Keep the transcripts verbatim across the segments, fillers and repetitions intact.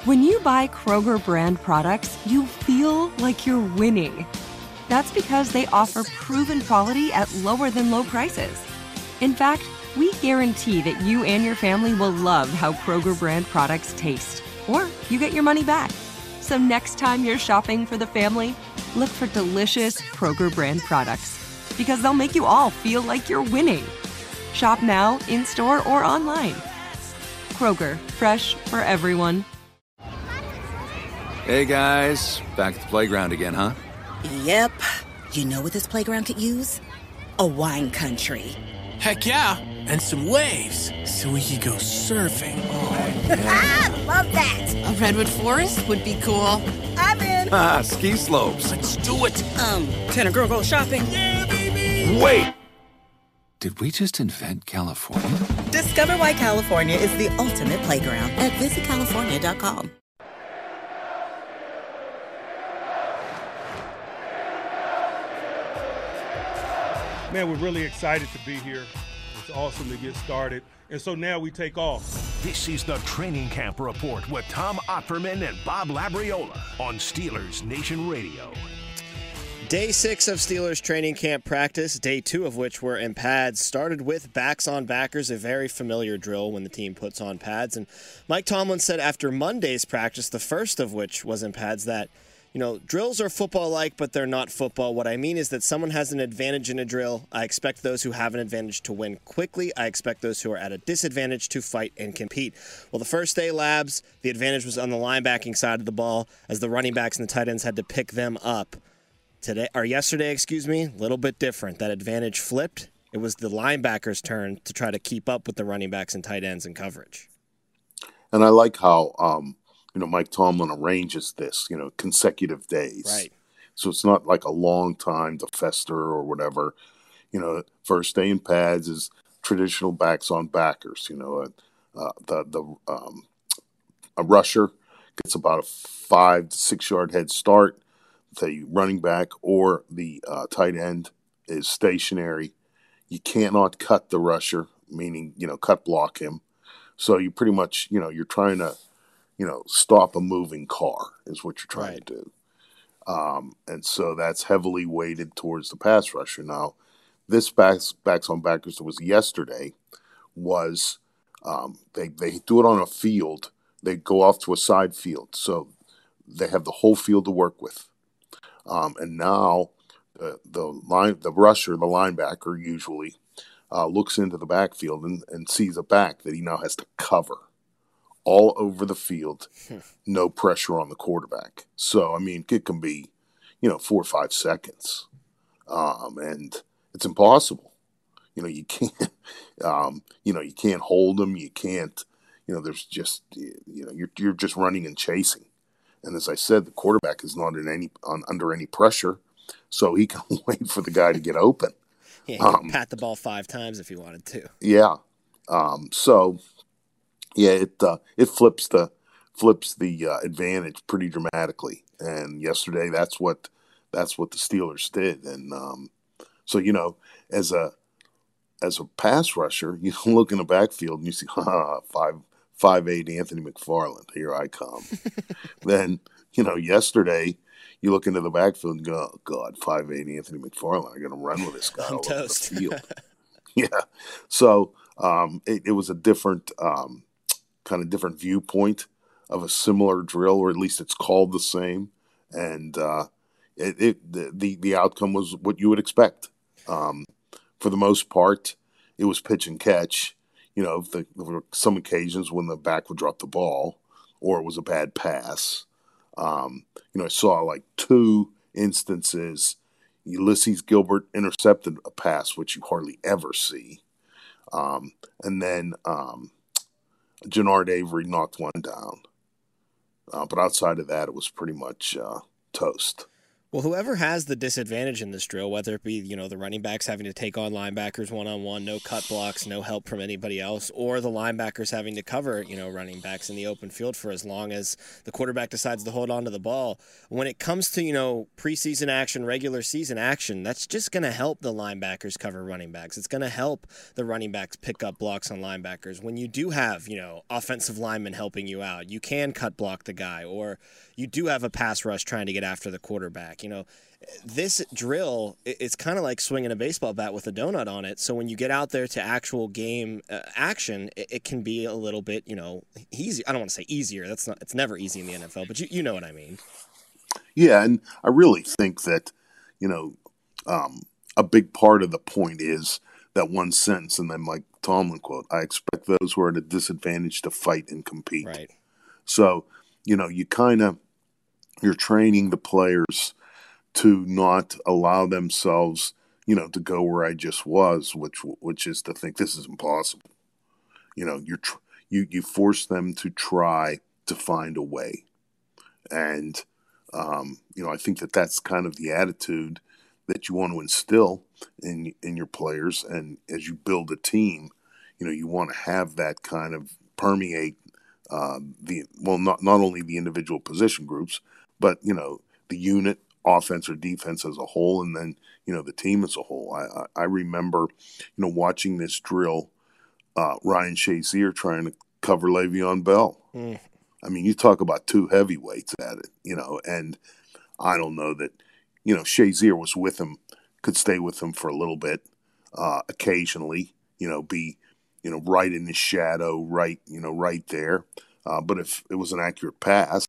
When you buy Kroger brand products, you feel like you're winning. That's because they offer proven quality at lower than low prices. In fact, we guarantee that you and your family will love how Kroger brand products taste, or you get your money back. So next time you're shopping for the family, look for delicious Kroger brand products, because they'll make you all feel like you're winning. Shop now, in-store, or online. Kroger, fresh for everyone. Hey guys, back at the playground again, huh? Yep. You know what this playground could use? A wine country. Heck yeah, and some waves so we could go surfing. Oh, yeah. Love that. A redwood forest would be cool. I'm in. Ah, ski slopes. Let's do it. Um, can a girl go shopping? Yeah, baby. Wait. Did we just invent California? Discover why California is the ultimate playground at visit california dot com. Man, we're really excited to be here. It's awesome to get started. And so now we take off. This is the Training Camp Report with Tom Opperman and Bob Labriola on Steelers Nation Radio. Day six of Steelers training camp practice, day two of which were in pads, started with backs on backers, a very familiar drill when the team puts on pads. And Mike Tomlin said after Monday's practice, the first of which was in pads, that, you know, drills are football-like, but they're not football. What I mean is that someone has an advantage in a drill. I expect those who have an advantage to win quickly. I expect those who are at a disadvantage to fight and compete. Well, the first day labs, the advantage was on the linebacking side of the ball, as the running backs and the tight ends had to pick them up. Today, or yesterday, excuse me, a little bit different. That advantage flipped. It was the linebackers' turn to try to keep up with the running backs and tight ends in coverage. And I like how, um, you know, Mike Tomlin arranges this, you know, consecutive days. Right. So it's not like a long time to fester or whatever. You know, first day in pads is traditional backs on backers. You know, uh, the the um, a rusher gets about a five to six yard head start. The running back or the uh, tight end is stationary. You cannot cut the rusher, meaning, you know, cut block him. So you pretty much, you know, you're trying to, you know, stop a moving car is what you're trying right. to do. Um, and so that's heavily weighted towards the pass rusher. Now, this backs, backs on backers that was yesterday was um, they, they do it on a field. They go off to a side field. So they have the whole field to work with. Um, and now the the line, the rusher, the linebacker usually uh, looks into the backfield and, and sees a back that he now has to cover all over the field, no pressure on the quarterback. So, I mean, it can be, you know, four or five seconds, um, and it's impossible. You know, you can't, um, you know, you can't hold them. You can't, you know, there's just, you know, you're you're just running and chasing. And as I said, the quarterback is not in any on, under any pressure, so he can wait for the guy to get open. Yeah, he um, can pat the ball five times if he wanted to. Yeah. Um, so, yeah, it uh, it flips the flips the uh, advantage pretty dramatically. And yesterday, that's what that's what the Steelers did. And um, so, you know, as a as a pass rusher, you look in the backfield and you see, ha, five. five eight Anthony McFarland, here I come. Then, you know, yesterday you look into the backfield and go, oh, God, five eight Anthony McFarland. I'm going to run with this guy all over the field. Yeah. So um, it, it was a different um, kind of different viewpoint of a similar drill, or at least it's called the same. And uh, it, it the, the, the outcome was what you would expect. Um, for the most part, it was pitch and catch. You know, the, there were some occasions when the back would drop the ball or it was a bad pass. Um, you know, I saw like two instances. Ulysses Gilbert intercepted a pass, which you hardly ever see. Um, and then um, Jannard Avery knocked one down. Uh, but outside of that, it was pretty much uh, toast. Well, whoever has the disadvantage in this drill, whether it be, you know, the running backs having to take on linebackers one-on-one, no cut blocks, no help from anybody else, or the linebackers having to cover, you know, running backs in the open field for as long as the quarterback decides to hold on to the ball. When it comes to, you know, preseason action, regular season action, that's just going to help the linebackers cover running backs. It's going to help the running backs pick up blocks on linebackers. When you do have, you know, offensive linemen helping you out, you can cut block the guy, or you do have a pass rush trying to get after the quarterback. You know, this drill, it's kind of like swinging a baseball bat with a donut on it. So when you get out there to actual game uh, action, it, it can be a little bit, you know, easy. I don't want to say easier. That's not. It's never easy in the N F L, but you, you know what I mean. Yeah, and I really think that, you know, um, a big part of the point is that one sentence, and then Mike Tomlin quote, I expect those who are at a disadvantage to fight and compete. Right. So, you know, you kind of, you're training the players to not allow themselves, you know, to go where I just was, which which is to think this is impossible. You know, you're tr- you you force them to try to find a way, and um, you know, I think that that's kind of the attitude that you want to instill in in your players, and as you build a team, you know, you want to have that kind of permeate uh, the well, not not only the individual position groups, but, you know, the unit, offense or defense as a whole, and then, you know, the team as a whole. I, I remember, you know, watching this drill, uh, Ryan Shazier trying to cover Le'Veon Bell. Mm. I mean, you talk about two heavyweights at it, you know, and I don't know that, you know, Shazier was with him, could stay with him for a little bit, uh, occasionally, you know, be, you know, right in his shadow, right, you know, right there. Uh, but if it was an accurate pass,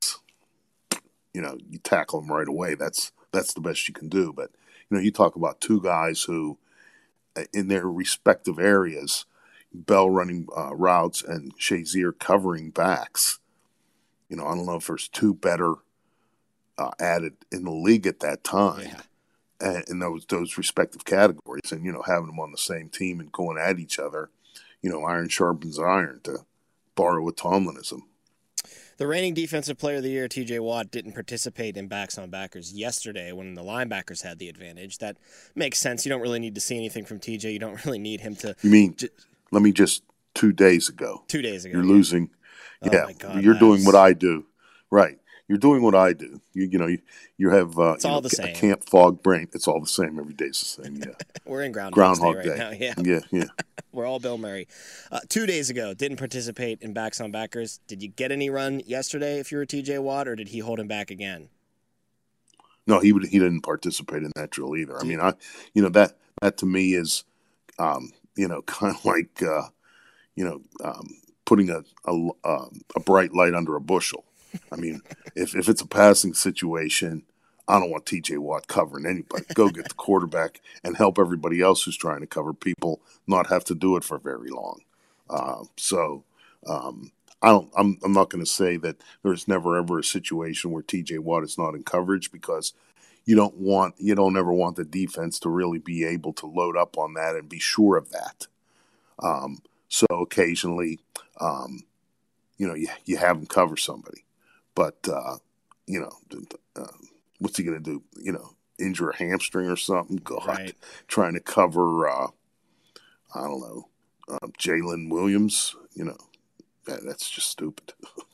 you know, you tackle them right away. That's that's the best you can do. But, you know, you talk about two guys who, in their respective areas, Bell running uh, routes and Shazier covering backs. You know, I don't know if there's two better uh, added in the league at that time, yeah. and, in those those respective categories. And, you know, having them on the same team and going at each other, you know, iron sharpens iron, to borrow a Tomlinism. The reigning Defensive Player of the Year, T J Watt, didn't participate in backs on backers yesterday when the linebackers had the advantage. That makes sense. You don't really need to see anything from T J. You don't really need him to. You mean, j- let me just, two days ago. Two days ago. You're yeah. losing. Oh yeah, my God, you're doing was... what I do. Right. You're doing what I do. You, you know, you, you have uh, it's you all know, the same. a camp fog brain. It's all the same. Every day's the same. Yeah. We're in Groundhog, Groundhog Day right Day. now. Yeah. Yeah. Yeah. We're all Bill Murray. Uh, two days ago, didn't participate in backs on backers. Did you get any run yesterday if you were T J Watt, or did he hold him back again? No, he would. He didn't participate in that drill either. I mean, I, you know, that that to me is, um, you know, kind of like, uh, you know, um, putting a, a a bright light under a bushel. I mean, if if it's a passing situation, I don't want T J Watt covering anybody. Go get the quarterback and help everybody else who's trying to cover people not have to do it for very long. Uh, so um, I don't. I'm I'm not going to say that there's never ever a situation where T J Watt is not in coverage, because you don't want you don't ever want the defense to really be able to load up on that and be sure of that. Um, so occasionally, um, you know, you you have him cover somebody. But, uh, you know, uh, what's he going to do? You know, injure a hamstring or something? God, right. Trying to cover, uh, I don't know, uh, Jalen Williams, you know, that, that's just stupid.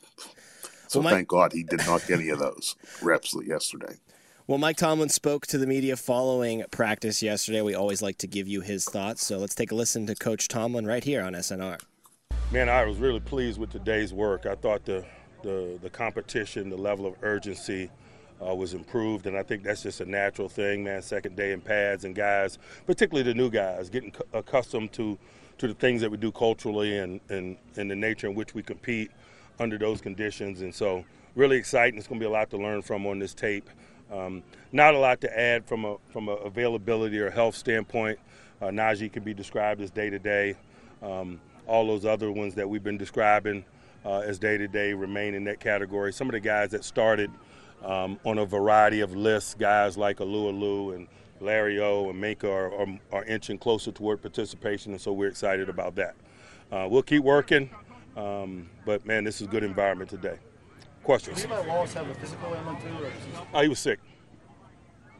so well, Mike, thank God he did not get any of those reps yesterday. Well, Mike Tomlin spoke to the media following practice yesterday. We always like to give you his thoughts. So let's take a listen to Coach Tomlin right here on S N R. Man, I was really pleased with today's work. I thought the The, the competition, the level of urgency uh, was improved, and I think that's just a natural thing, man. Second day in pads, and guys, particularly the new guys, getting c- accustomed to, to the things that we do culturally and, and, and the nature in which we compete under those conditions. And so really exciting. It's going to be a lot to learn from on this tape. Um, not a lot to add from a from a availability or health standpoint. Uh, Najee can be described as day-to-day. Um, all those other ones that we've been describing Uh, as day-to-day remain in that category. Some of the guys that started um, on a variety of lists, guys like Alualu and Larry O and Minka are, are, are inching closer toward participation, and so we're excited about that. Uh, we'll keep working, um, but, man, this is a good environment today. Questions? Did Levi Wallace have a physical element too? Or oh, he was sick.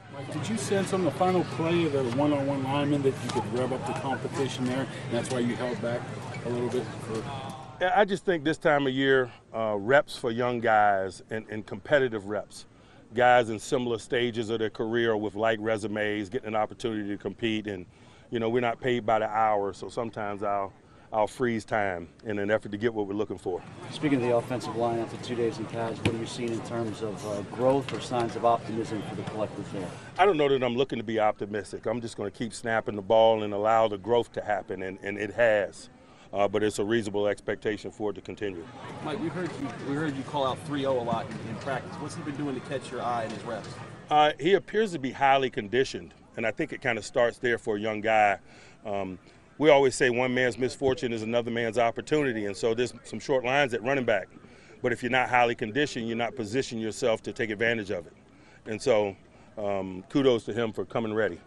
Mike, did you sense on the final play of the one-on-one lineman that you could rev up the competition there, and that's why you held back a little bit? For... I just think this time of year, uh, reps for young guys and, and competitive reps, guys in similar stages of their career with light resumes, getting an opportunity to compete. And, you know, we're not paid by the hour, so sometimes I'll, I'll freeze time in an effort to get what we're looking for. Speaking of the offensive line after two days in pads, what are you seeing in terms of uh, growth or signs of optimism for the collective there? I don't know that I'm looking to be optimistic. I'm just going to keep snapping the ball and allow the growth to happen, and, and it has. Uh, but it's a reasonable expectation for it to continue. Mike, we heard you, we heard you call out three oh a lot in, in practice. What's he been doing to catch your eye in his reps? Uh, he appears to be highly conditioned, and I think it kind of starts there for a young guy. Um, we always say one man's misfortune is another man's opportunity, and so there's some short lines at running back. But if you're not highly conditioned, you're not positioning yourself to take advantage of it. And so um, kudos to him for coming ready.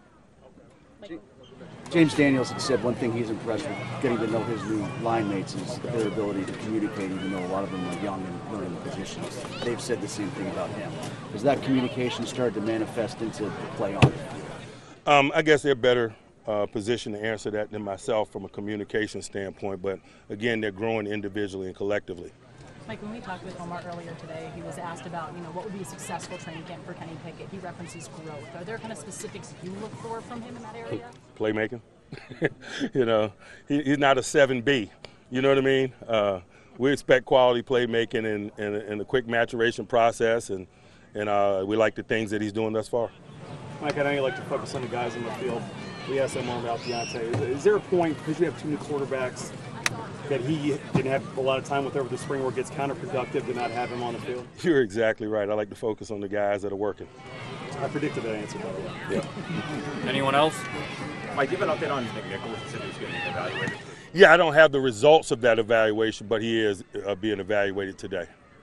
James Daniels had said one thing he's impressed with getting to know his new line mates is their ability to communicate, even though a lot of them are young and learning the positions. They've said the same thing about him. Has that communication started to manifest into the play on? Um, I guess they're better uh, positioned to answer that than myself from a communication standpoint, but again, they're growing individually and collectively. Mike, when we talked with Omar earlier today, he was asked about, you know, what would be a successful training camp for Kenny Pickett. He references growth. Are there kind of specifics you look for from him in that area? Playmaking. you know, he, he's not a seven B. You know what I mean? Uh, we expect quality playmaking and, and, and a quick maturation process, and, and uh, we like the things that he's doing thus far. Mike, I know you like to focus on the guys in the field. We asked him more about Deontay. Is, is there a point, because you have two new quarterbacks, that he didn't have a lot of time with over the spring where it gets counterproductive to not have him on the field? You're exactly right. I like to focus on the guys that are working. I predicted that answer, by the way. Yeah. Anyone else? Mike, give an update on Nick Nichols. You said he was getting evaluated. Yeah, I don't have the results of that evaluation, but he is uh, being evaluated today.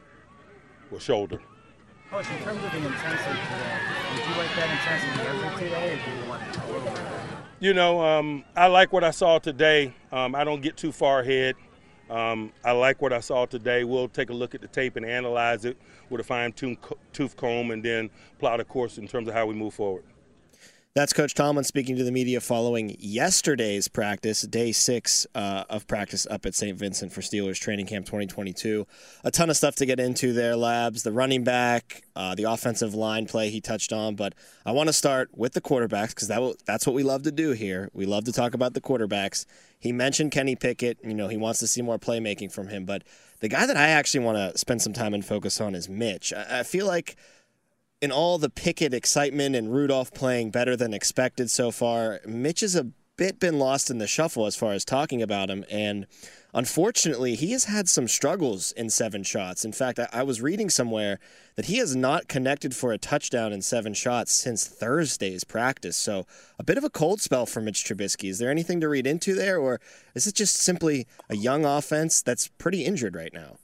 With shoulder. Coach, in terms of the intensity today, would you like that intensity every today, or do you want a little bit? You know, um, I like what I saw today. Um, I don't get too far ahead. Um, I like what I saw today. We'll take a look at the tape and analyze it with a fine-tooth comb and then plot a course in terms of how we move forward. That's Coach Tomlin speaking to the media following yesterday's practice, day six uh, of practice up at Saint Vincent for Steelers Training Camp twenty twenty-two. A ton of stuff to get into there, Labs. The running back, uh, the offensive line play he touched on. But I want to start with the quarterbacks because that will, that's what we love to do here. We love to talk about the quarterbacks. He mentioned Kenny Pickett. You know, he wants to see more playmaking from him. But the guy that I actually want to spend some time and focus on is Mitch. I, I feel like in all the Pickett excitement and Rudolph playing better than expected so far, Mitch has a bit been lost in the shuffle as far as talking about him. And unfortunately, he has had some struggles in seven shots. In fact, I, I was reading somewhere that he has not connected for a touchdown in seven shots since Thursday's practice. So a bit of a cold spell for Mitch Trubisky. Is there anything to read into there, or is it just simply a young offense that's pretty injured right now?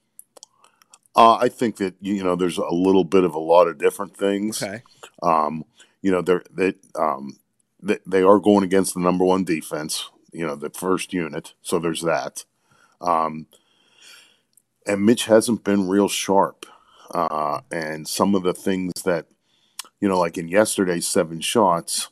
Uh, I think that, you know, there's a little bit of a lot of different things. Okay. Um, you know, they're, they, um, they, they are going against the number one defense, you know, the first unit. So there's that. Um, and Mitch hasn't been real sharp. Uh, and some of the things that, you know, like in yesterday's seven shots,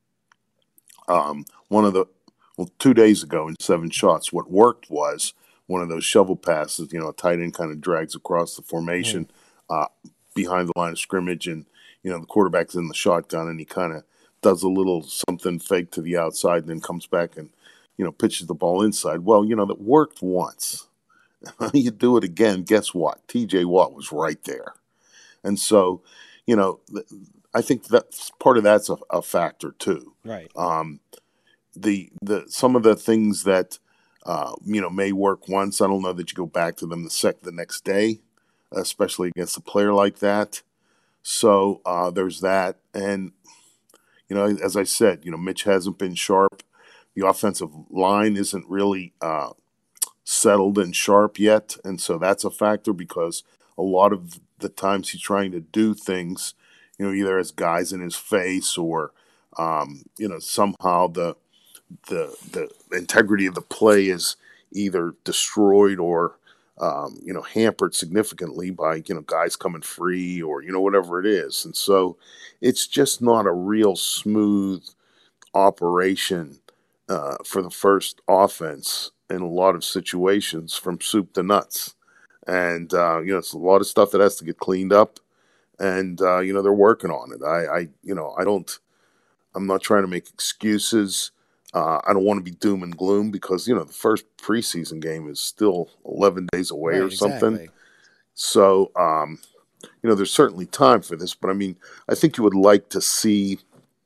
um, one of the, well, two days ago in seven shots, what worked was one of those shovel passes, you know, a tight end kind of drags across the formation mm. uh, behind the line of scrimmage, and, you know, the quarterback's in the shotgun, and he kind of does a little something fake to the outside and then comes back and, you know, pitches the ball inside. Well, you know, that worked once. You do it again, guess what? T J Watt was right there. And so, you know, I think that part of that's a, a factor too. Right. Um, the the some of the things that, Uh, you know, may work once. I don't know that you go back to them the sec the next day, especially against a player like that. So uh, there's that. And, you know, as I said, you know, Mitch hasn't been sharp. The offensive line isn't really uh, settled and sharp yet. And so that's a factor because a lot of the times he's trying to do things, you know, either as guys in his face or, um, you know, somehow the, the the integrity of the play is either destroyed or um, you know, hampered significantly by, you know, guys coming free or, you know, whatever it is. And so it's just not a real smooth operation uh, for the first offense in a lot of situations from soup to nuts. And, uh, you know, it's a lot of stuff that has to get cleaned up. And, uh, you know, they're working on it. I, I, you know, I don't, I'm not trying to make excuses. Uh, I don't want to be doom and gloom because, you know, the first preseason game is still eleven days away Right, or something. exactly. So, um, you know, there's certainly time for this. But, I mean, I think you would like to see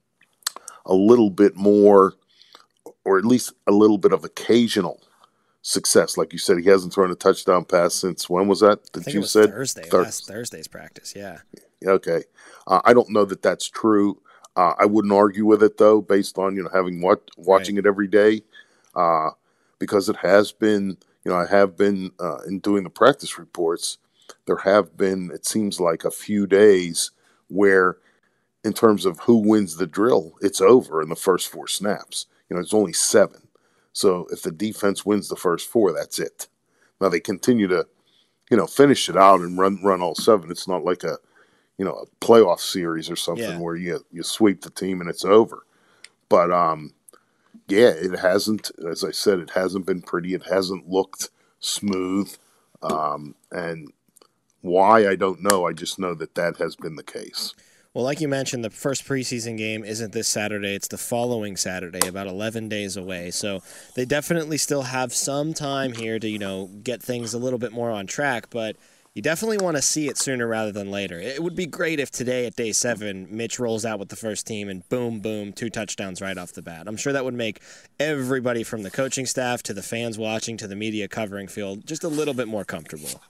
a little bit more or at least a little bit of occasional success. Like you said, he hasn't thrown a touchdown pass since, when was that? I That think you it was said? Thursday, Thur- last Thursday's practice, yeah. Okay. Uh, I don't know that that's true. Uh, I wouldn't argue with it, though, based on, you know, having what, watching Right. it every day, uh, because it has been, you know, I have been, uh, in doing the practice reports, there have been, it seems like a few days where, in terms of who wins the drill, it's over in the first four snaps. You know, it's only seven. So if the defense wins the first four, that's it. Now they continue to, you know, finish it out and run run all seven. It's not like a, you know, a playoff series or something Yeah. where you you sweep the team and it's over. But um, yeah, it hasn't. As I said, it hasn't been pretty. It hasn't looked smooth. Um, and why, I don't know. I just know that that has been the case. Well, like you mentioned, the first preseason game isn't this Saturday. It's the following Saturday, about eleven days away. So they definitely still have some time here to, you know, get things a little bit more on track. But you definitely want to see it sooner rather than later. It would be great if today at day seven, Mitch rolls out with the first team and boom, boom, two touchdowns right off the bat. I'm sure that would make everybody from the coaching staff to the fans watching to the media covering field just a little bit more comfortable.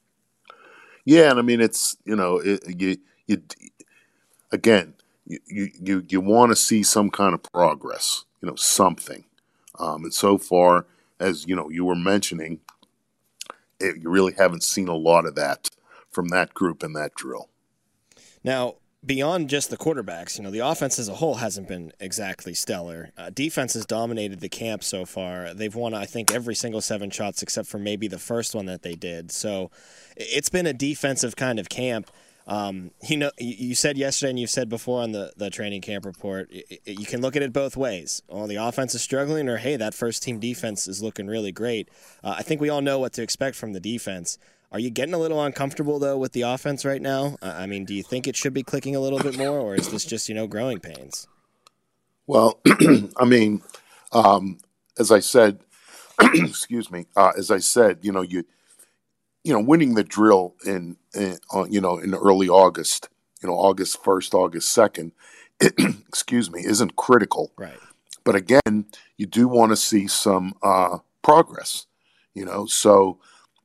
Yeah, and I mean, it's, you know, it, you you again, you you you, you want to see some kind of progress, you know, something. Um, and so far, as you know, you were mentioning, it, you really haven't seen a lot of that from that group in that drill. Now, beyond just the quarterbacks, you know, the offense as a whole hasn't been exactly stellar. Uh, defense has dominated the camp so far. They've won, I think, every single seven shots except for maybe the first one that they did. So it's been a defensive kind of camp. Um, you know, you said yesterday and you've said before on the, the training camp report, you can look at it both ways. Oh, the offense is struggling, or hey, that first team defense is looking really great. Uh, I think we all know what to expect from the defense. Are you getting a little uncomfortable, though, with the offense right now? I mean, do you think it should be clicking a little bit more, or is this just, you know, growing pains? Well, I mean, um, as I said, excuse me, uh, as I said, you know, you, you know, winning the drill in, in uh, you know, in early August, you know, August first, August second, excuse me, isn't critical. Right. But again, you do want to see some uh, progress, you know, so,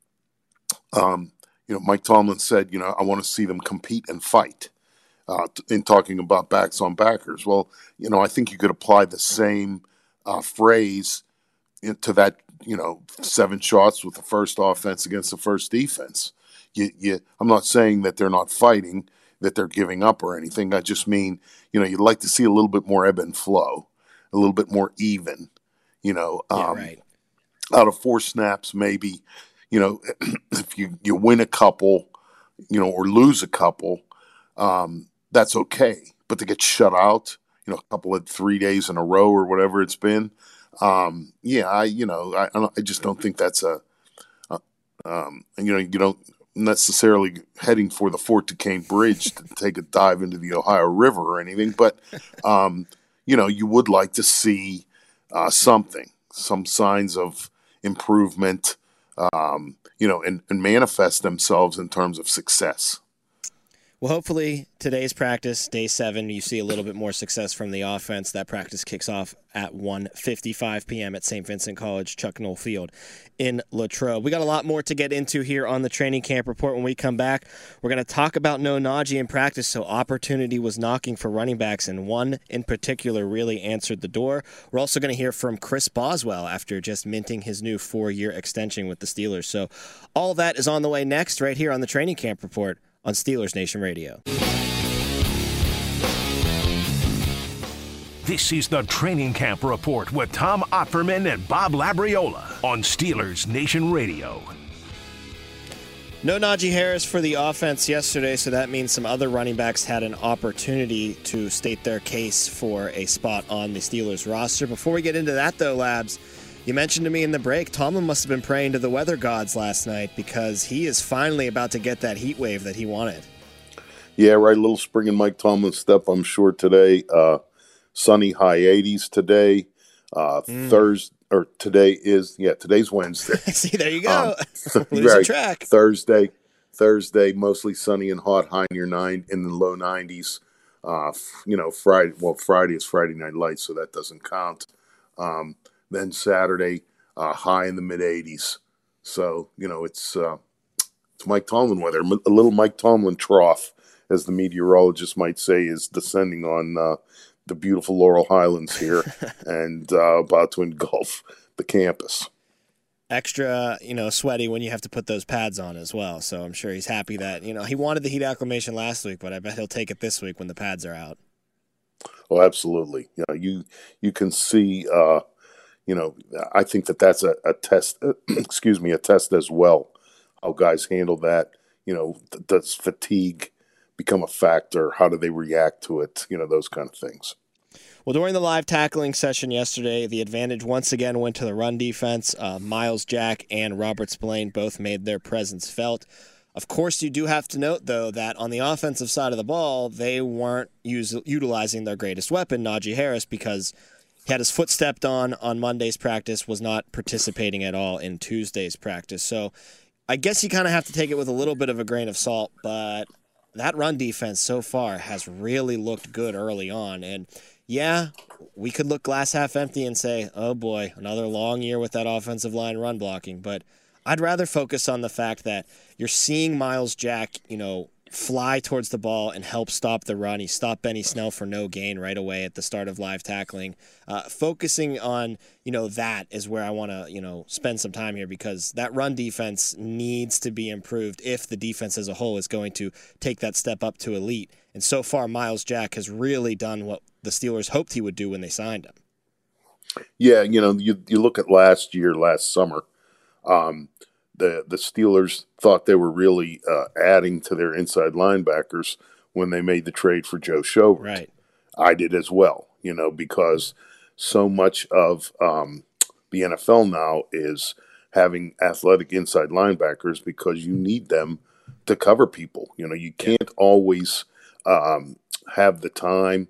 um, you know, Mike Tomlin said, you know, I want to see them compete and fight uh, in talking about backs on backers. Well, you know, I think you could apply the same uh, phrase to that, you know, seven shots with the first offense against the first defense. You, you, I'm not saying that they're not fighting, that they're giving up or anything. I just mean, you know, you'd like to see a little bit more ebb and flow, a little bit more even, you know. Um, yeah, right. Out of four snaps, maybe, you know, if you, you win a couple, you know, or lose a couple, um, that's okay. But to get shut out, you know, a couple of three days in a row or whatever it's been, um, yeah, I, you know, I, I just don't think that's a, a um, you know, you don't necessarily heading for the Fort Duquesne Bridge to take a dive into the Ohio River or anything, but, um, you know, you would like to see uh, something, some signs of improvement, um, you know, and, and manifest themselves in terms of success. Well, hopefully today's practice, day seven, you see a little bit more success from the offense. That practice kicks off at one fifty-five p.m. at Saint Vincent College, Chuck Noll Field in Latrobe. We got a lot more to get into here on the training camp report. When we come back, we're going to talk about no Najee in practice. So opportunity was knocking for running backs, and one in particular really answered the door. We're also going to hear from Chris Boswell after just minting his new four-year extension with the Steelers. So all that is on the way next right here on the training camp report on Steelers Nation Radio. This is the Training Camp Report with Tom Opferman and Bob Labriola on Steelers Nation Radio. No Najee Harris for the offense yesterday, so that means some other running backs had an opportunity to state their case for a spot on the Steelers roster. Before we get into that, though, Labs, you mentioned to me in the break, Tomlin must have been praying to the weather gods last night because he is finally about to get that heat wave that he wanted. Yeah, right. A little spring in Mike Tomlin's step, I'm sure, today. Uh, sunny high eighties today. Uh, Mm. Thursday. Or today is, yeah, today's Wednesday. See, there you go. Um, Losing right. track. Thursday, Thursday, mostly sunny and hot, high near nine in the low nineties. Uh, f- you know, Friday, well, Friday is Friday Night Lights, so that doesn't count. Um, then Saturday, uh, high in the mid eighties. So, you know, it's uh, it's Mike Tomlin weather. A little Mike Tomlin trough, as the meteorologist might say, is descending on uh, the beautiful Laurel Highlands here and uh, about to engulf the campus. Extra, you know, sweaty when you have to put those pads on as well. So I'm sure he's happy that, you know, he wanted the heat acclimation last week, but I bet he'll take it this week when the pads are out. Oh, absolutely. You know, you you can see, uh, you know, I think that that's a, a test, excuse me, a test as well, how guys handle that. You know, th- does fatigue become a factor? How do they react to it? You know, those kind of things. Well, during the live tackling session yesterday, the advantage once again went to the run defense. Uh, Miles Jack and Robert Spillane both made their presence felt. Of course, you do have to note, though, that on the offensive side of the ball, they weren't use, utilizing their greatest weapon, Najee Harris, because he had his foot stepped on on Monday's practice, was not participating at all in Tuesday's practice. So I guess you kind of have to take it with a little bit of a grain of salt, but that run defense so far has really looked good early on. And yeah, we could look glass half empty and say, oh boy, another long year with that offensive line run blocking. But I'd rather focus on the fact that you're seeing Miles Jack, you know, fly towards the ball and help stop the run. He stopped Benny Snell for no gain right away at the start of live tackling. Uh, focusing on, you know, that is where I want to, you know, spend some time here, because that run defense needs to be improved if the defense as a whole is going to take that step up to elite. And so far, Miles Jack has really done what the Steelers hoped he would do when they signed him. Yeah, you know, you you look at last year, last summer, um, the the Steelers thought they were really uh, adding to their inside linebackers when they made the trade for Joe Schobert. Right. I did as well, you know, because so much of um, the N F L now is having athletic inside linebackers because you need them to cover people. You know, you can't always um, have the time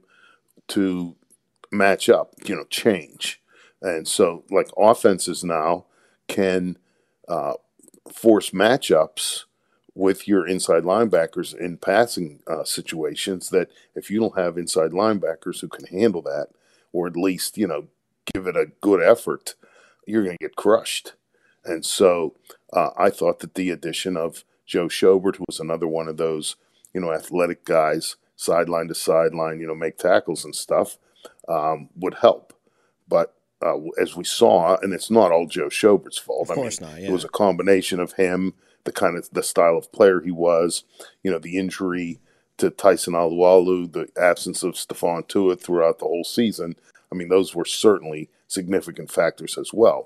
to match up, you know, change. And so, like, offenses now can uh, force matchups with your inside linebackers in passing uh, situations that if you don't have inside linebackers who can handle that, or at least, you know, give it a good effort, you're going to get crushed. And so uh, I thought that the addition of Joe Schobert, who was another one of those, you know, athletic guys, sideline to sideline, you know, make tackles and stuff, um, would help. But uh, as we saw, and it's not all Joe Schobert's fault. Of course I mean, not, yeah. It was a combination of him, the kind of the style of player he was, you know, the injury to Tyson Alualu, the absence of Stephon Tuitt throughout the whole season. I mean, those were certainly significant factors as well.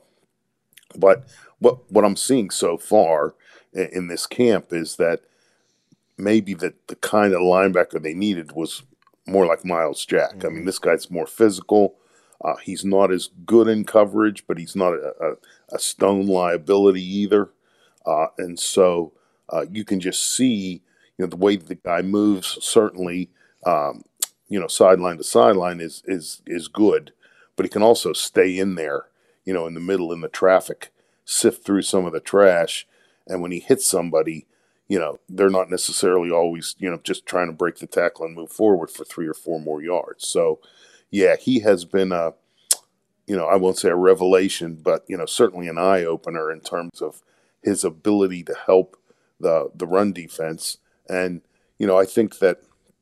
But what what I'm seeing so far in, in this camp is that maybe that the kind of linebacker they needed was more like Miles Jack. Mm-hmm. I mean, this guy's more physical. Uh, he's not as good in coverage, but he's not a, a, a stone liability either. Uh, and so uh, you can just see, you know, the way the guy moves, certainly, um, you know, sideline to sideline is, is, is good, but he can also stay in there, you know, in the middle in the traffic, sift through some of the trash. And when he hits somebody, you know, they're not necessarily always, you know, just trying to break the tackle and move forward for three or four more yards. So, yeah, he has been a, you know, I won't say a revelation, but, you know, certainly an eye-opener in terms of his ability to help the the run defense. And, you know, I think that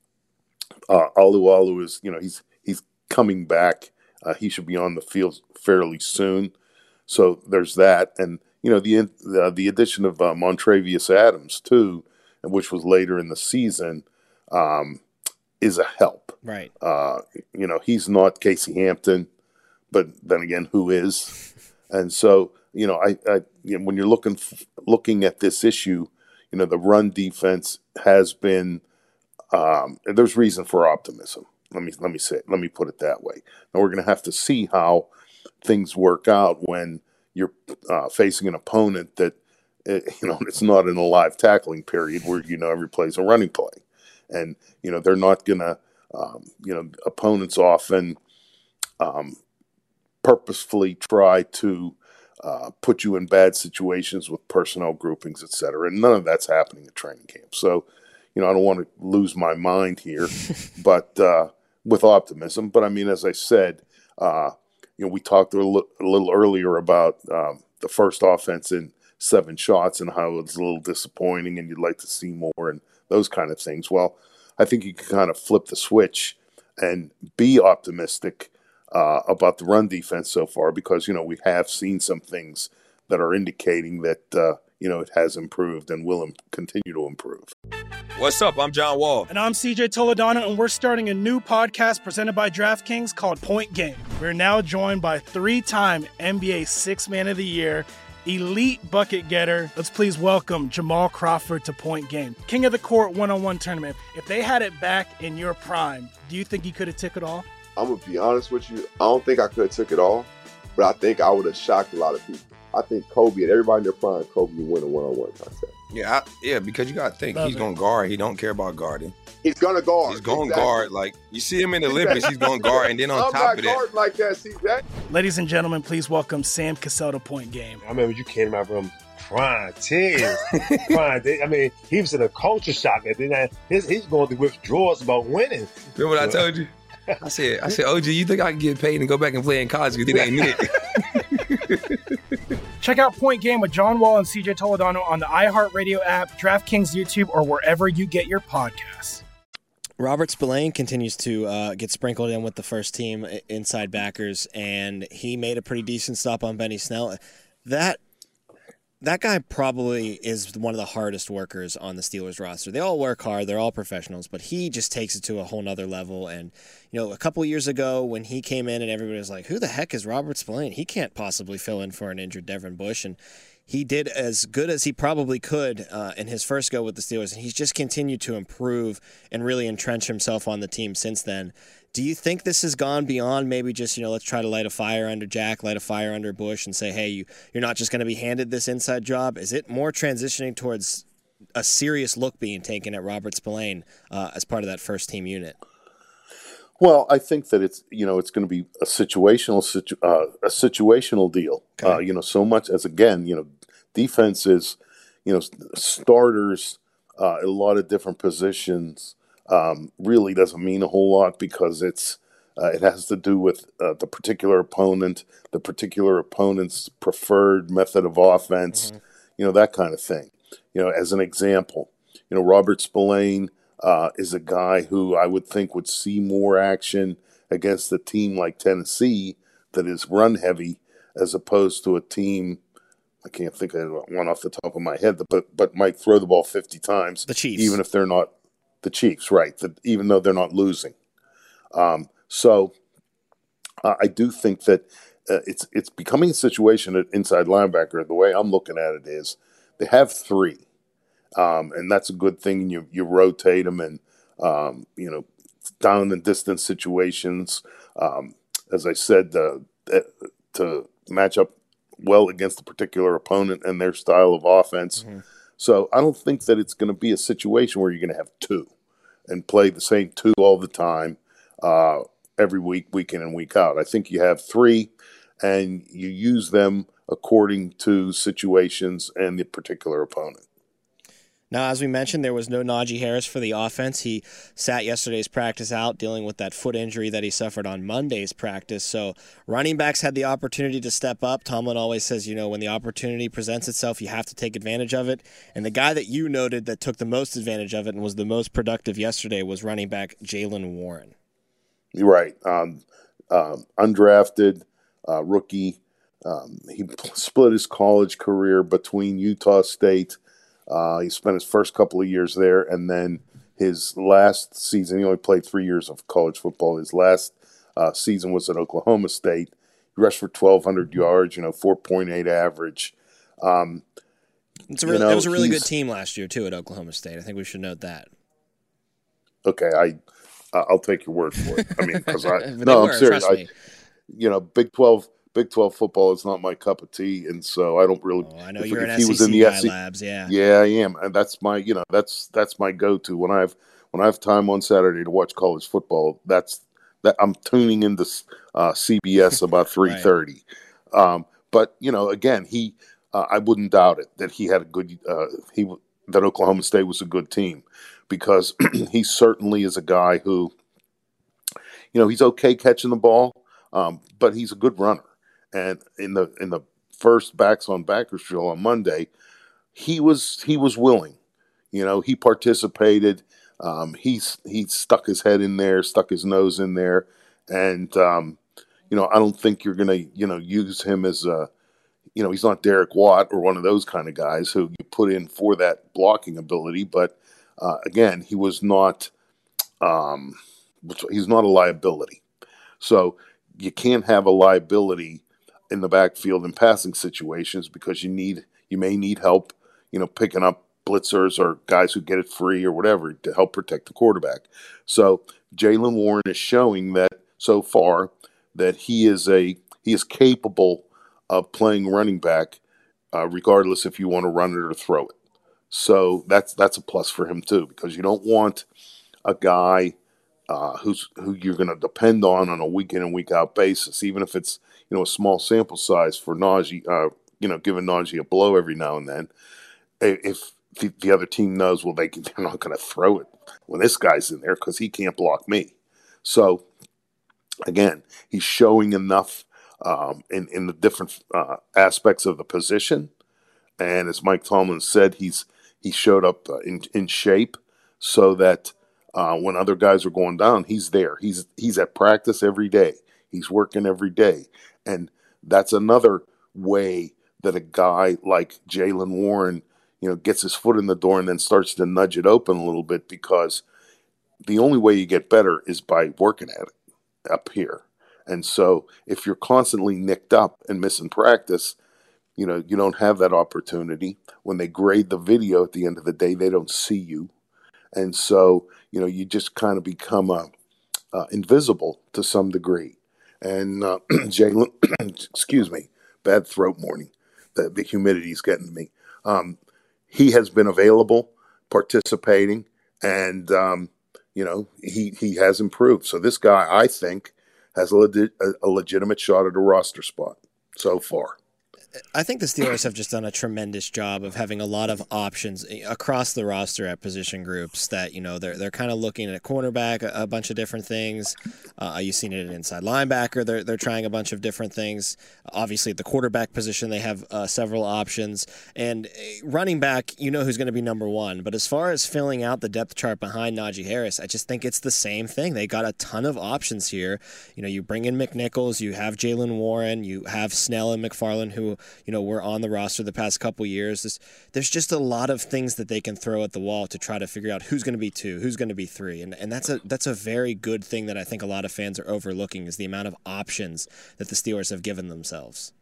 uh, Alualu is, you know, he's he's coming back. Uh, he should be on the field fairly soon. So there's that. And, you know, the the, the addition of uh, Montravius Adams, too, which was later in the season, um, is a help. Right. Uh, you know, he's not Casey Hampton, but then again, who is? And so, you know, I, I you know, when you're looking looking at this issue, you know, the run defense has been um, – there's reason for optimism. Let me let me say it. Let me put it that way. Now, we're going to have to see how things work out when you're uh, facing an opponent that, uh, you know, it's not in a live tackling period where, you know, every play's a running play. And, you know, they're not going to, um, you know, opponents often um, purposefully try to uh, put you in bad situations with personnel groupings, et cetera. And none of that's happening at training camp. So, you know, I don't want to lose my mind here, but uh, with optimism. But, I mean, as I said, uh, you know, we talked a little, a little earlier about um, the first offense in seven shots and how it's a little disappointing and you'd like to see more and those kind of things. Well, I think you can kind of flip the switch and be optimistic uh, about the run defense so far because, you know, we have seen some things that are indicating that, uh, you know, it has improved and will im- continue to improve. What's up? I'm John Wall. And I'm C J Toledano, and we're starting a new podcast presented by DraftKings called Point Game. We're now joined by three-time N B A Sixth Man of the Year, elite bucket getter. Let's please welcome Jamal Crawford to Point Game. King of the Court one-on-one tournament. If they had it back in your prime, do you think you could have took it all? I'm going to be honest with you. I don't think I could have took it all, but I think I would have shocked a lot of people. I think Kobe and everybody in their prime, Kobe would win a one-on-one contest. Yeah, I, yeah, because you got to think, Love he's going to guard. He don't care about guarding. He's going to guard. He's going to exactly. guard. Like, you see him in the Olympics, he's going to guard. And then on I'm top of that. I'm not guarding like that, see that? Ladies and gentlemen, please welcome Sam Cassell to Point Game. I remember you came out from prime tears. prime, I mean, he was in a culture shock. And then his, he's going through withdrawals about winning. Remember what I told you? I said, I said, O G, you think I can get paid and go back and play in college because it ain't it? Check out Point Game with John Wall and C J Toledano on the iHeartRadio app, DraftKings YouTube, or wherever you get your podcasts. Robert Spillane continues to uh, get sprinkled in with the first team inside backers, and he made a pretty decent stop on Benny Snell. That that guy probably is one of the hardest workers on the Steelers roster. They all work hard. They're all professionals, but he just takes it to a whole nother level. And, you know, a couple years ago when he came in and everybody was like, who the heck is Robert Spillane? He can't possibly fill in for an injured Devin Bush. And he did as good as he probably could uh, in his first go with the Steelers. And he's just continued to improve and really entrench himself on the team since then. Do you think this has gone beyond maybe just, you know, let's try to light a fire under Jack, light a fire under Bush and say, hey, you, you're not just going to be handed this inside job? Is it more transitioning towards a serious look being taken at Robert Spillane uh, as part of that first team unit? Well, I think that it's, you know, it's going to be a situational situ- uh, a situational deal. Okay. Uh, you know, so much as, again, you know, defense is, you know, starters, uh, a lot of different positions. Um, really doesn't mean a whole lot because it's uh, it has to do with uh, the particular opponent, the particular opponent's preferred method of offense, mm-hmm. you know, that kind of thing. You know, as an example, you know, Robert Spillane uh, is a guy who I would think would see more action against a team like Tennessee that is run heavy as opposed to a team, I can't think of one off the top of my head, but but might throw the ball fifty times. The Chiefs. Even if they're not. The Chiefs, right, the, even though they're not losing. Um, so uh, I do think that uh, it's it's becoming a situation at inside linebacker. The way I'm looking at it is they have three, um, and that's a good thing. You you rotate them and, um, you know, down and distance situations. Um, as I said, uh, to match up well against a particular opponent and their style of offense. Mm-hmm. So I don't think that it's going to be a situation where you're going to have two and play the same two all the time, uh, every week, week in and week out. I think you have three, and you use them according to situations and the particular opponent. Now, as we mentioned, there was no Najee Harris for the offense. He sat yesterday's practice out dealing with that foot injury that he suffered on Monday's practice. So running backs had the opportunity to step up. Tomlin always says, you know, when the opportunity presents itself, you have to take advantage of it. And the guy that you noted that took the most advantage of it and was the most productive yesterday was running back Jaylen Warren. You're right. Um, um, undrafted, uh, rookie. Um, he split his college career between Utah State. Uh, he spent his first couple of years there, and then his last season, he only played three years of college football. His last uh, season was at Oklahoma State. He rushed for twelve hundred yards, you know, four point eight average. Um, It's a you really, know, it was a really good he's- team last year too at Oklahoma State. I think we should note that. Okay, I uh, I'll take your word for it. I mean, because I But they no, were, I'm serious. trust I, me. you know, Big Twelve Big Twelve football is not my cup of tea, and so I don't really. Oh, I know if, you're if an he S E was in C the guy, S E C Labs, yeah. Yeah, I am, and that's my you know that's that's my go-to when I've when I have time on Saturday to watch college football. That's that I'm tuning into uh, C B S about three thirty. Um, but you know, again, he uh, I wouldn't doubt it that he had a good uh, he that Oklahoma State was a good team because he certainly is a guy who. You know, he's okay catching the ball, um, but he's a good runner. And in the in the first backs on backers drill on Monday, he was he was willing. You know, he participated. Um, he's he stuck his head in there, stuck his nose in there, and um, you know, I don't think you're gonna you know use him as a you know he's not Derek Watt or one of those kind of guys who you put in for that blocking ability. But uh, again, he was not. Um, He's not a liability. So you can't have a liability in the backfield in passing situations because you need you may need help, you know, picking up blitzers or guys who get it free or whatever to help protect the quarterback. So Jaylen Warren is showing that so far that he is a he is capable of playing running back, uh, regardless if you want to run it or throw it. So that's that's a plus for him too, because you don't want a guy uh, who's who you're going to depend on on a week in and week out basis, even if it's you know a small sample size for Najee, uh, you know, giving Najee a blow every now and then. If the, the other team knows, well, they can, they're not going to throw it when this guy's in there because he can't block me. So again, he's showing enough um, in in the different uh, aspects of the position, and as Mike Tomlin said, he's he showed up uh, in in shape so that. Uh, when other guys are going down, he's there. He's he's at practice every day. He's working every day, and that's another way that a guy like Jaylen Warren, you know, gets his foot in the door and then starts to nudge it open a little bit. Because the only way you get better is by working at it up here. And so, if you're constantly nicked up and missing practice, you know, you don't have that opportunity. When they grade the video at the end of the day, they don't see you. And so, you know, you just kind of become uh, uh, invisible to some degree. And uh, Jaylen, excuse me, bad throat morning. The, the humidity's getting to me. Um, he has been available, participating, and, um, you know, he, he has improved. So this guy, I think, has a, legit, a, a legitimate shot at a roster spot so far. I think the Steelers have just done a tremendous job of having a lot of options across the roster at position groups that, you know, they're they're kind of looking at cornerback, a, a bunch of different things. Uh, you've seen it at inside linebacker. They're, they're trying a bunch of different things. Obviously, at the quarterback position, they have uh, several options. And running back, you know who's going to be number one. But as far as filling out the depth chart behind Najee Harris, I just think it's the same thing. They got a ton of options here. You know, you bring in McNichols, you have Jaylen Warren, you have Snell and McFarland, who, you know, were on the roster the past couple years. This, there's just a lot of things that they can throw at the wall to try to figure out who's going to be two, who's going to be three. And and that's a that's a very good thing that I think a lot of fans are overlooking, is the amount of options that the Steelers have given themselves.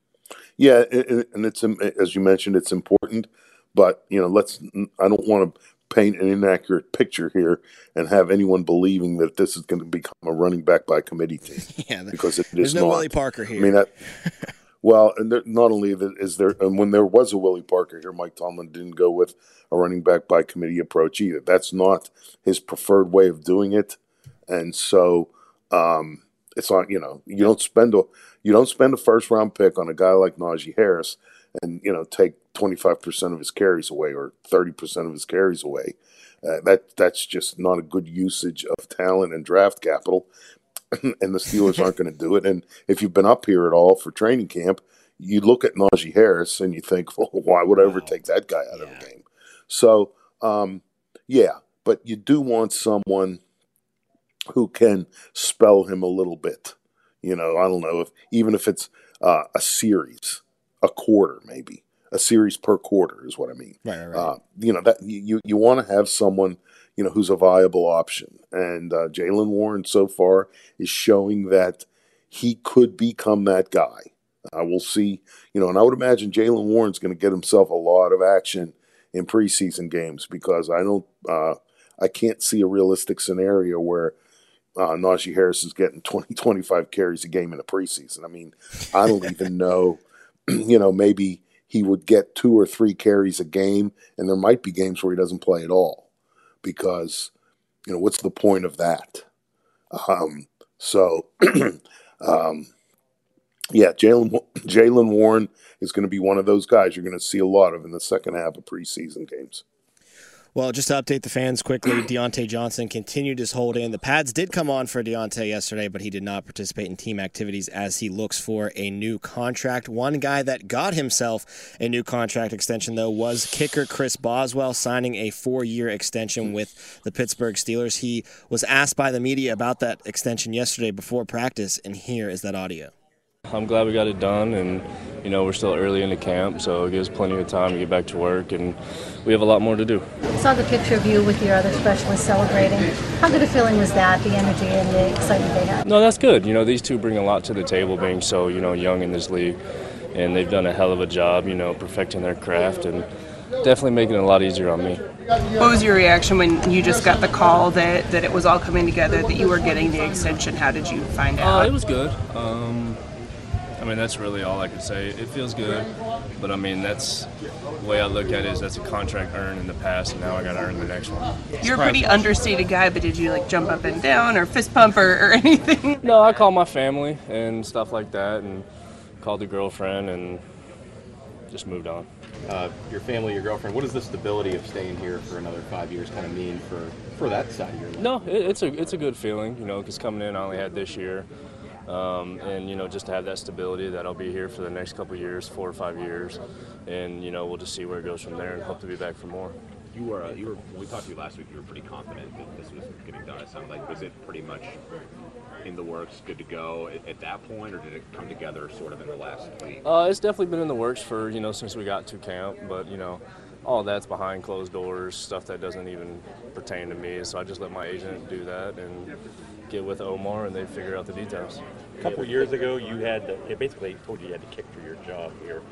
Yeah, and it's, as you mentioned, it's important. But, you know, let's I don't want to paint an inaccurate picture here and have anyone believing that this is going to become a running back by committee team. Yeah, because it there's is no not. Willie Parker here. I mean, that, well, and there, not only is there, and when there was a Willie Parker here, Mike Tomlin didn't go with a running back by committee approach either. That's not his preferred way of doing it, and so um, it's not. You know, you don't spend a you don't spend a first round pick on a guy like Najee Harris, and you know take twenty-five percent of his carries away or thirty percent of his carries away. Uh, that that's just not a good usage of talent and draft capital. And the Steelers aren't going to do it. And if you've been up here at all for training camp, you look at Najee Harris and you think, well, why would I ever take that guy out yeah. of the game? So, um, yeah, but you do want someone who can spell him a little bit. You know, I don't know, if even if it's uh, a series, a quarter maybe. A series per quarter is what I mean. Right, right, right. Uh, you know, that you, you want to have someone – you know, who's a viable option. And uh, Jaylen Warren so far is showing that he could become that guy. Uh, we'll see, you know, and I would imagine Jaylen Warren's going to get himself a lot of action in preseason games because I don't, uh, I can't see a realistic scenario where uh, Najee Harris is getting twenty, twenty-five carries a game in the preseason. I mean, I don't even know, you know, maybe he would get two or three carries a game, and there might be games where he doesn't play at all because, you know, what's the point of that? Um, so, um, yeah, Jaylen Jaylen Warren is going to be one of those guys you're going to see a lot of in the second half of preseason games. Well, just to update the fans quickly, Deontay Johnson continued his hold in. The pads did come on for Deontay yesterday, but he did not participate in team activities as he looks for a new contract. One guy that got himself a new contract extension, though, was kicker Chris Boswell, signing a four-year extension with the Pittsburgh Steelers. He was asked by the media about that extension yesterday before practice, and here is that audio. I'm glad we got it done, and you know we're still early into camp, so it gives plenty of time to get back to work, and we have a lot more to do. I saw the picture of you with your other specialists celebrating. How good a feeling was that, the energy and the excitement they had? No, that's good. You know, these two bring a lot to the table, being so you know young in this league, and they've done a hell of a job, you know, perfecting their craft and definitely making it a lot easier on me. What was your reaction when you just got the call that, that it was all coming together, that you were getting the extension? How did you find out? Uh, it was good. Um, I mean, that's really all I could say. It feels good, but I mean, that's the way I look at it is that's a contract earned in the past, and now I got to earn the next one. You're a pretty understated guy, but did you like jump up and down or fist pump or, or anything? No, I called my family and stuff like that, and called the girlfriend and just moved on. Uh, your family, your girlfriend, what does the stability of staying here for another five years kind of mean for, for that side of your life? No, it, it's a it's a good feeling, you know, because coming in I only had this year. Um, and, you know, just to have that stability that I'll be here for the next couple of years, four or five years. And, you know, we'll just see where it goes from there and hope to be back for more. You were, uh, you were, when we talked to you last week, you were pretty confident that this was getting done. It sounded like, was it pretty much in the works, good to go at, at that point, or did it come together sort of in the last week? Uh, it's definitely been in the works for, you know, since we got to camp. But, you know, all that's behind closed doors, stuff that doesn't even pertain to me. So I just let my agent do that and get with Omar, and they figure out the details. A couple years ago, you had to, it basically told you you had to kick for your job here.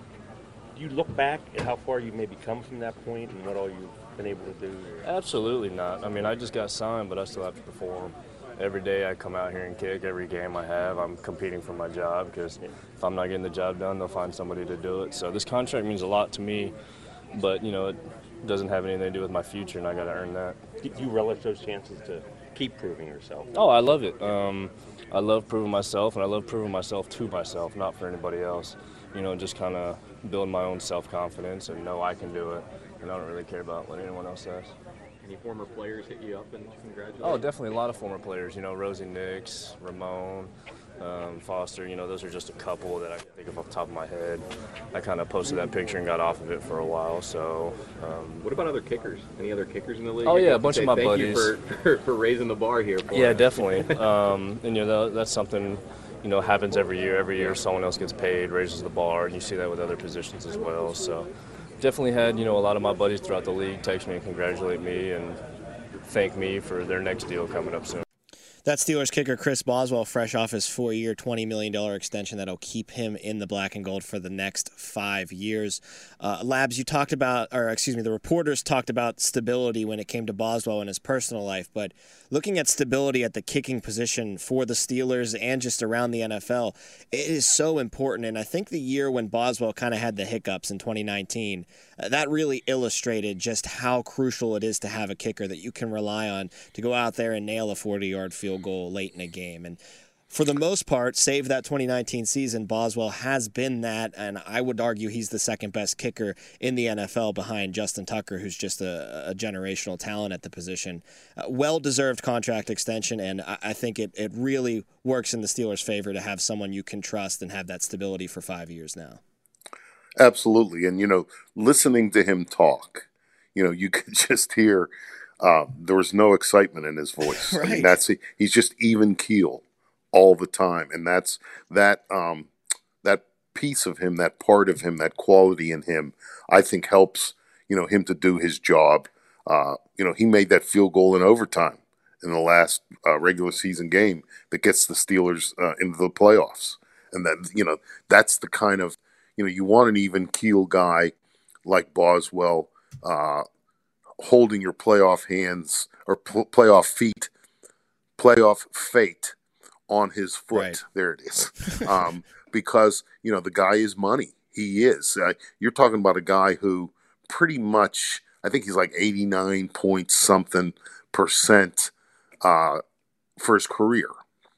Do you look back at how far you maybe come from that point and what all you've been able to do? Absolutely not. I mean, I just got signed, but I still have to perform. Every day I come out here and kick. Every game I have, I'm competing for my job because if I'm not getting the job done, they'll find somebody to do it. So this contract means a lot to me, but, you know, it doesn't have anything to do with my future, and I got to earn that. Do you relish those chances to keep proving yourself? Oh, I love it. Um, I love proving myself, and I love proving myself to myself, not for anybody else. You know, just kind of build my own self-confidence and know I can do it, and I don't really care about what anyone else says. Any former players hit you up and congratulate? Oh, definitely a lot of former players. You know, Rosie Nix, Ramon, um, Foster. You know, those are just a couple that I can think of off the top of my head. I kind of posted that picture and got off of it for a while. So, um, what about other kickers? Any other kickers in the league? Oh yeah, a bunch of my thank buddies. Thank you for, for raising the bar here. For yeah, us. definitely. um, and you know, that's something. You know, happens every year. Every year someone else gets paid, raises the bar, and you see that with other positions as well. So definitely had, you know, a lot of my buddies throughout the league text me and congratulate me and thank me for their next deal coming up soon. That's Steelers kicker Chris Boswell, fresh off his four-year, twenty million dollars extension that'll keep him in the black and gold for the next five years. Uh, Labs, you talked about, or excuse me, the reporters talked about stability when it came to Boswell in his personal life, but looking at stability at the kicking position for the Steelers and just around the N F L, it is so important. And I think the year when Boswell kind of had the hiccups in twenty nineteen, uh, that really illustrated just how crucial it is to have a kicker that you can rely on to go out there and nail a forty-yard field goal late in a game. And for the most part, save that twenty nineteen season, Boswell has been that, and I would argue he's the second best kicker in the N F L behind Justin Tucker, who's just a, a generational talent at the position. Uh, well-deserved contract extension, and I, I think it, it really works in the Steelers' favor to have someone you can trust and have that stability for five years now. Absolutely. And, you know, listening to him talk, you know, you could just hear uh, there was no excitement in his voice. Right. I mean, that's he's just even keel all the time, and that's that um, that piece of him, that part of him, that quality in him, I think helps you know him to do his job. Uh, you know, he made that field goal in overtime in the last uh, regular season game that gets the Steelers uh, into the playoffs, And that, you know, that's the kind of, you know, you want an even keel guy like Boswell uh, holding your playoff hands or pl- playoff feet, playoff fate on his foot. Right. There it is. Um, because, you know, the guy is money. He is. Uh, you're talking about a guy who pretty much, I think he's like eighty-nine point something percent uh, for his career.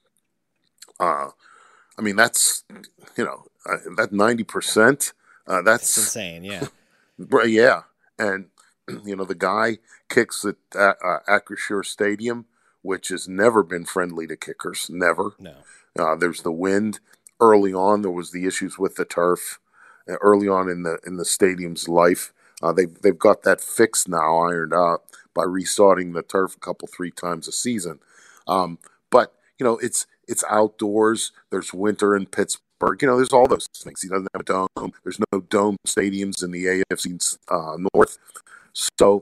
Uh, I mean, that's, you know, uh, that ninety percent, uh, that's, It's insane, yeah. Right, yeah. And, you know, the guy kicks at uh, uh, Acrisure Stadium, which has never been friendly to kickers. Never. No. Uh, there's the wind. Early on, there was the issues with the turf. Uh, early on in the in the stadium's life, uh, they've they've got that fixed now, ironed out by resodding the turf a couple three times a season. Um, but you know, it's it's outdoors. There's winter in Pittsburgh. You know, there's all those things. He doesn't have a dome. There's no dome stadiums in the A F C uh, North. So,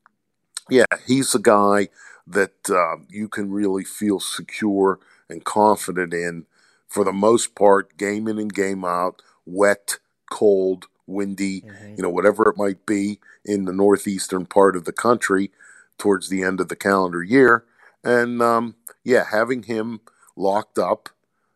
yeah, he's a guy that uh, you can really feel secure and confident in for the most part, game in and game out, wet, cold, windy, mm-hmm. you know, whatever it might be in the northeastern part of the country towards the end of the calendar year. And, um, yeah, having him locked up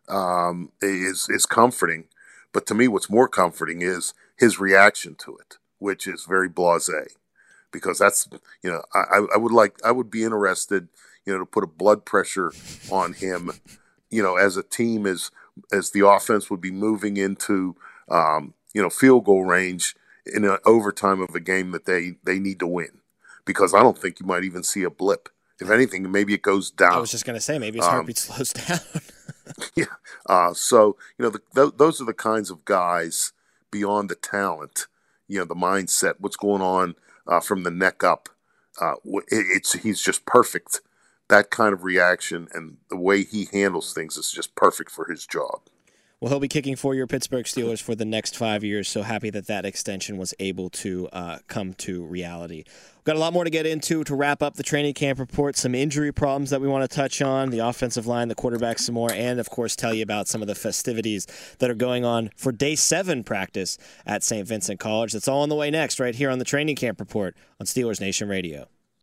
um, is is comforting. But to me, what's more comforting is his reaction to it, which is very blasé. Because that's, you know, I, I would like, I would be interested, you know, to put a blood pressure on him, you know, as a team, as as the offense would be moving into, um, you know, field goal range in an overtime of a game that they, they need to win. Because I don't think you might even see a blip. If anything, maybe it goes down. I was just going to say, maybe his heartbeat um, slows down. yeah. Uh, so, you know, the, th- those are the kinds of guys beyond the talent, you know, the mindset, what's going on uh, from the neck up. Uh, it, it's he's just perfect. That kind of reaction and the way he handles things is just perfect for his job. Well, he'll be kicking for your Pittsburgh Steelers for the next five years, so happy that that extension was able to uh, come to reality. We've got a lot more to get into to wrap up the training camp report, some injury problems that we want to touch on, the offensive line, the quarterback some more, and, of course, tell you about some of the festivities that are going on for day seven practice at Saint Vincent College. That's all on the way next right here on the training camp report on Steelers Nation Radio.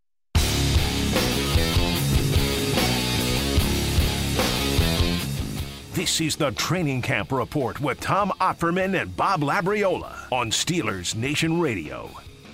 This is the Training Camp Report with Tom Opferman and Bob Labriola on Steelers Nation Radio.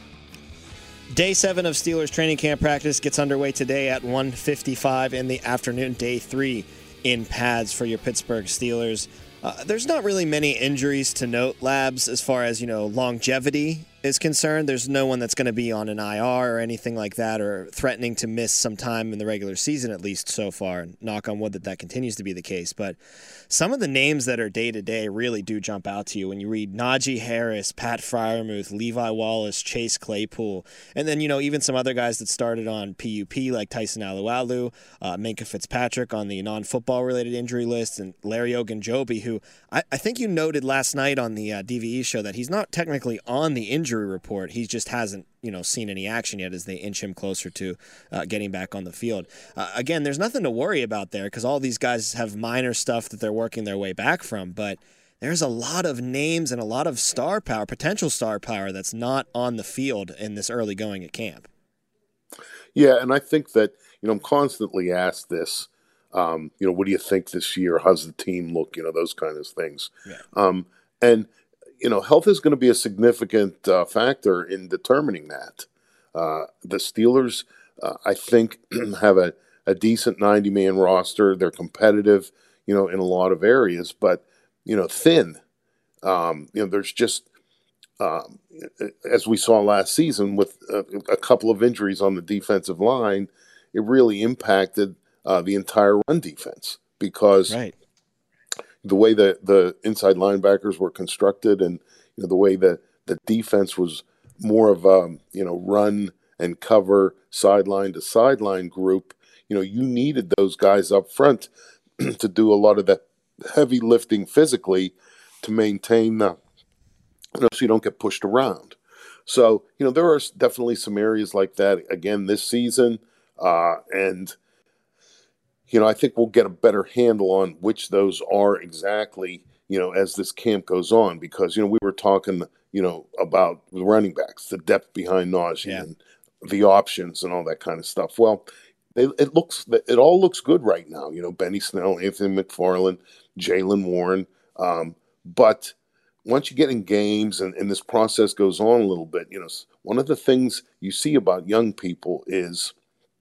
Day seven of Steelers training camp practice gets underway today at one fifty-five in the afternoon. Day three in pads for your Pittsburgh Steelers. Uh, there's not really many injuries to note, Labs, as far as, you know, longevity is concerned. There's no one that's going to be on an I R or anything like that or threatening to miss some time in the regular season, at least so far. Knock on wood that that continues to be the case. But some of the names that are day-to-day really do jump out to you when you read Najee Harris, Pat Freiermuth, Levi Wallace, Chase Claypool, and then, you know, even some other guys that started on P U P like Tyson Alualu, uh, Minkah Fitzpatrick on the non-football related injury list, and Larry Ogunjobi, who I, I think you noted last night on the uh, D V E show that he's not technically on the injury report. He just hasn't, you know, seen any action yet as they inch him closer to uh, getting back on the field. Uh, again, there's nothing to worry about there because all these guys have minor stuff that they're working their way back from, but there's a lot of names and a lot of star power, potential star power that's not on the field in this early going at camp. Yeah, and I think that, you know, I'm constantly asked this, um, you know, what do you think this year? How's the team look? You know, those kind of things. Yeah. Um, and, you know, health is going to be a significant uh, factor in determining that. Uh, the Steelers, uh, I think, have a, a decent ninety-man roster. They're competitive, you know, in a lot of areas, but, you know, thin. Um, you know, there's just, um, as we saw last season with a, a couple of injuries on the defensive line, it really impacted uh, the entire run defense because right. the way the, the inside linebackers were constructed and, you know, the way the, the defense was more of a, you know, run and cover sideline to sideline group, you know, you needed those guys up front to do a lot of that heavy lifting physically to maintain the, you know, so you don't get pushed around. So, you know, there are definitely some areas like that again this season. Uh, and, you know, I think we'll get a better handle on which those are exactly, you know, as this camp goes on, because, you know, we were talking, you know, about the running backs, the depth behind Najee Yeah. and the options and all that kind of stuff. Well, it, it looks, it all looks good right now. You know, Benny Snell, Anthony McFarland, Jaylen Warren. Um, but once you get in games and, and this process goes on a little bit, you know, one of the things you see about young people is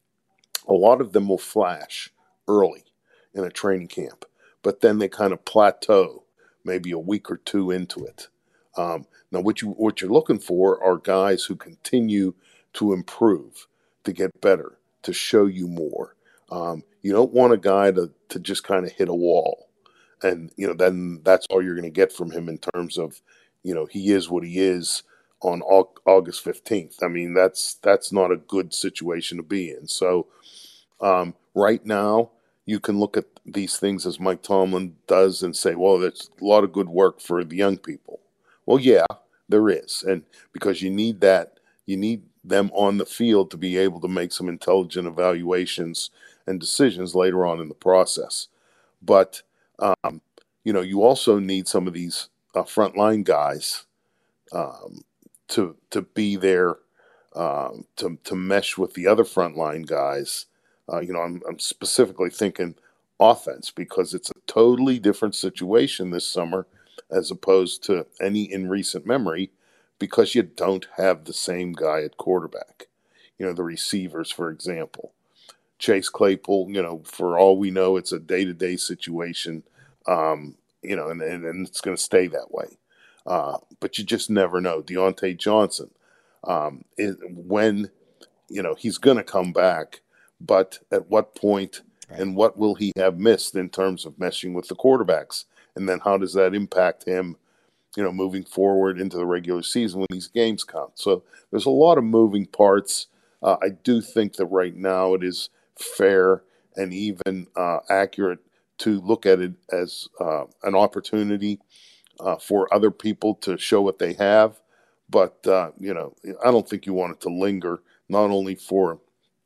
a lot of them will flash early in a training camp, but then they kind of plateau maybe a week or two into it. Um, now, what you what you're looking for are guys who continue to improve, to get better, to show you more. Um, you don't want a guy to to just kind of hit a wall, and you know then that's all you're going to get from him in terms of, you know, he is what he is on August fifteenth. I mean, that's that's not a good situation to be in. So um, right now, you can look at these things as Mike Tomlin does and say, well, there's a lot of good work for the young people. Well, yeah, there is. And because you need that, you need them on the field to be able to make some intelligent evaluations and decisions later on in the process. But, um, you know, you also need some of these uh, frontline guys um, to to be there, um, to, to mesh with the other frontline guys. Uh, you know, I'm, I'm specifically thinking offense because it's a totally different situation this summer as opposed to any in recent memory because you don't have the same guy at quarterback. You know, the receivers, for example. Chase Claypool, you know, for all we know, it's a day-to-day situation, um, you know, and, and, and it's going to stay that way. Uh, but you just never know. Deontay Johnson, um, is, when, you know, he's going to come back, but at what point right. and what will he have missed in terms of meshing with the quarterbacks? And then how does that impact him, you know, moving forward into the regular season when these games count? So there's a lot of moving parts. Uh, I do think that right now it is fair and even uh, accurate to look at it as uh, an opportunity uh, for other people to show what they have. But, uh, you know, I don't think you want it to linger, not only for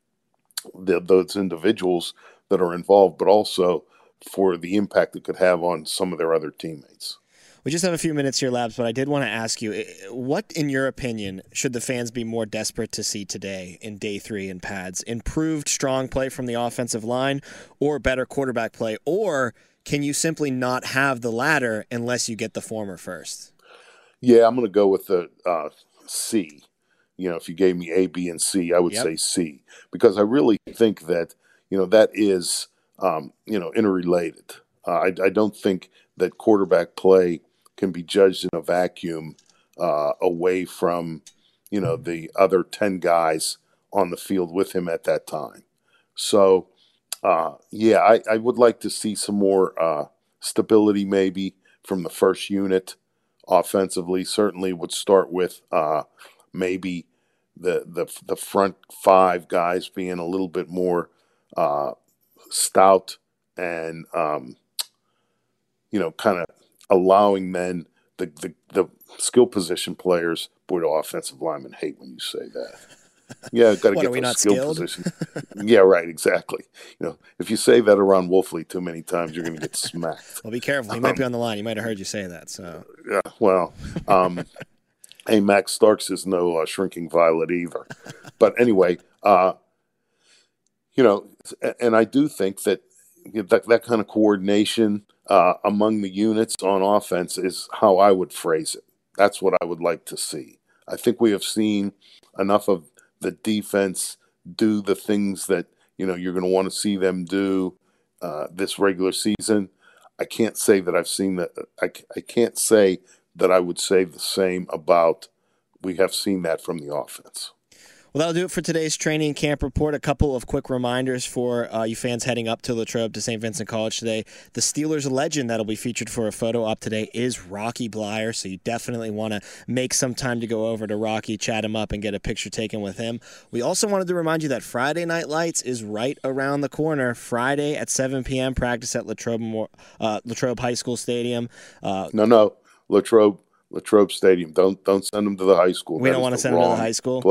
the, those individuals that are involved, but also for the impact it could have on some of their other teammates. We just have a few minutes here, Labs, but I did want to ask you, what, in your opinion, should the fans be more desperate to see today in day three in pads? Improved strong play from the offensive line or better quarterback play? Or can you simply not have the latter unless you get the former first? Yeah, I'm going to go with the uh, C. You know, if you gave me A, B, and C, I would yep. say C. Because I really think that, you know, that is, um, you know, interrelated. Uh, I, I don't think that quarterback play can be judged in a vacuum uh, away from, you know, the other ten guys on the field with him at that time. So, uh, yeah, I, I would like to see some more uh, stability maybe from the first unit offensively. Certainly would start with uh, maybe the, the the front five guys being a little bit more uh, stout and, um, you know, kind of allowing then the, the, the skill position players, boy, the offensive linemen hate when you say that. Yeah, got to get those skill skilled? positions. Yeah, right, exactly. You know, if you say that around Wolfley too many times, you're going to get smacked. Well, be careful. He um, might be on the line. He might have heard you say that. So yeah, well, um, hey, Max Starks is no uh, shrinking violet either. But anyway, uh, you know, and I do think that that, that kind of coordination uh, among the units on offense is how I would phrase it. That's what I would like to see. I think we have seen enough of the defense do the things that, you know, you're going to want to see them do uh, this regular season. I can't say that I've seen that. I, I can't say that I would say the same about we have seen that from the offense. Well, that'll do it for today's training camp report. A couple of quick reminders for uh, you fans heading up to Latrobe to Saint Vincent College today. The Steelers legend that'll be featured for a photo op today is Rocky Bleier, so you definitely want to make some time to go over to Rocky, chat him up, and get a picture taken with him. We also wanted to remind you that Friday Night Lights is right around the corner. Friday at seven p.m., practice at Latrobe, uh, Latrobe High School Stadium. Uh, no, no, Latrobe, Latrobe Stadium. Don't don't send them to the high school. We that don't want to send them to the high school? Place.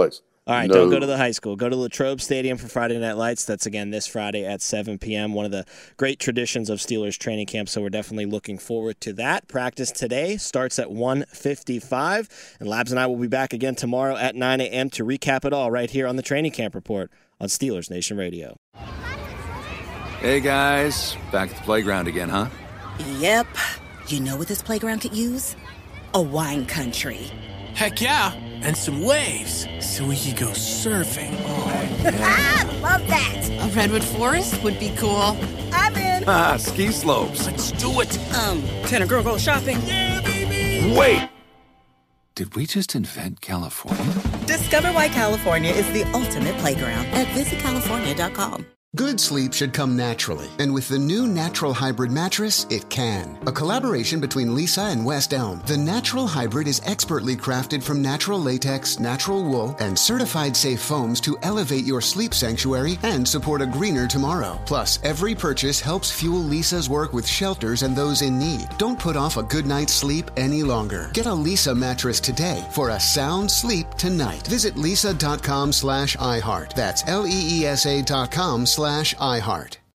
All right, No. don't go to the high school. Go to Latrobe Stadium for Friday Night Lights. That's, again, this Friday at seven p.m., one of the great traditions of Steelers training camp, so we're definitely looking forward to that. Practice today starts at one fifty-five, and Labs and I will be back again tomorrow at nine a.m. to recap it all right here on the Training Camp Report on Steelers Nation Radio. Hey, guys. Back at the playground again, huh? Yep. You know what this playground could use? A wine country. Heck yeah, and some waves so we could go surfing. Ah, love that. A redwood forest would be cool. I'm in. Ah, ski slopes. Let's do it. Um, can a girl go shopping? Yeah, baby. Wait! Did we just invent California? Discover why California is the ultimate playground at visit california dot com. Good sleep should come naturally, and with the new Natural Hybrid mattress, it can. A collaboration between Lisa and West Elm, the Natural Hybrid is expertly crafted from natural latex, natural wool, and certified safe foams to elevate your sleep sanctuary and support a greener tomorrow. Plus, every purchase helps fuel Lisa's work with shelters and those in need. Don't put off a good night's sleep any longer. Get a Lisa mattress today for a sound sleep tonight. Visit lisa dot com slash iHeart. That's L E E S A dot com slash iHeart.